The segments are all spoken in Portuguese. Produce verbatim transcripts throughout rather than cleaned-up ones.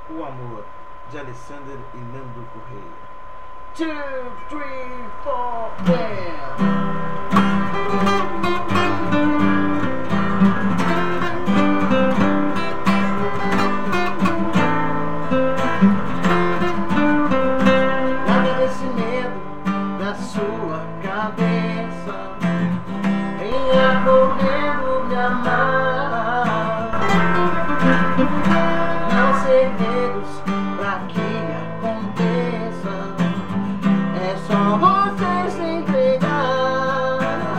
O Amor, de Alessandro e Nando Correia. Two, three, four, yeah. Da sua cabeça venha correndo me amar. Não segredos pra que aconteça, é só você se entregar.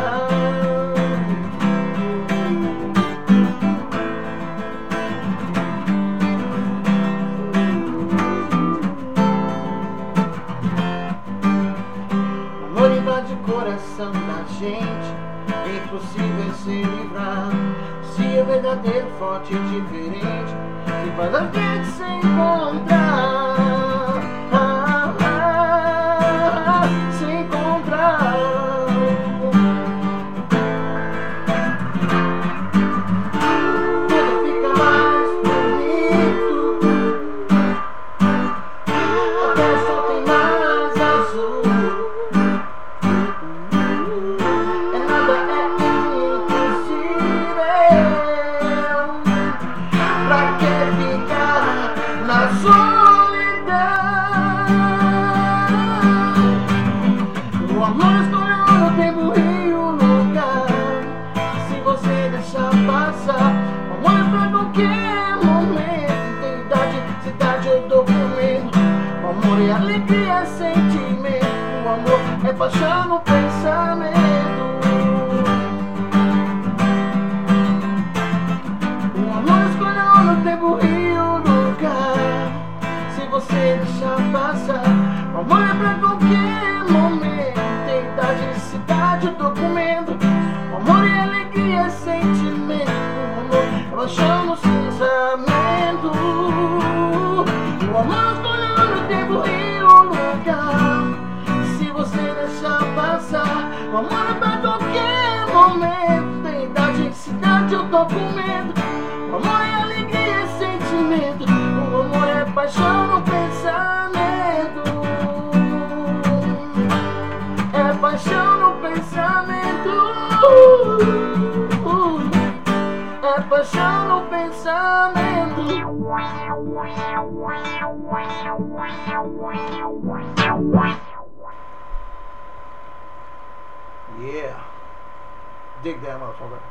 Amor invade o coração da gente, é impossível se livrar. Se é verdadeiro, forte e diferente, se faz a gente se encontrar. Ah, ah, ah, se encontrar. Tudo fica mais bonito, até o sol tem mais azul. Pra que ficar na solidão? O amor escolheu no tempo e o lugar. Se você deixar passar, o amor é pra qualquer momento. Tem idade, cidade ou documento. O amor é alegria, é sentimento. O amor é paixão no pensamento. Tempo e o lugar. Se você deixar passar, o amor é pra qualquer momento. Tem idade, cidade, documento. O amor é alegria, é sentimento. O amor é paixão no pensamento. O amor escolheu no tempo e o lugar. Se você deixar passar, o amor é pra qualquer momento. Tem idade, cidade ou documento. O amor é alegria, sentimento. O amor é paixão no pensamento. É paixão no pensamento. É paixão no pensamento. Yeah. Dig that motherfucker.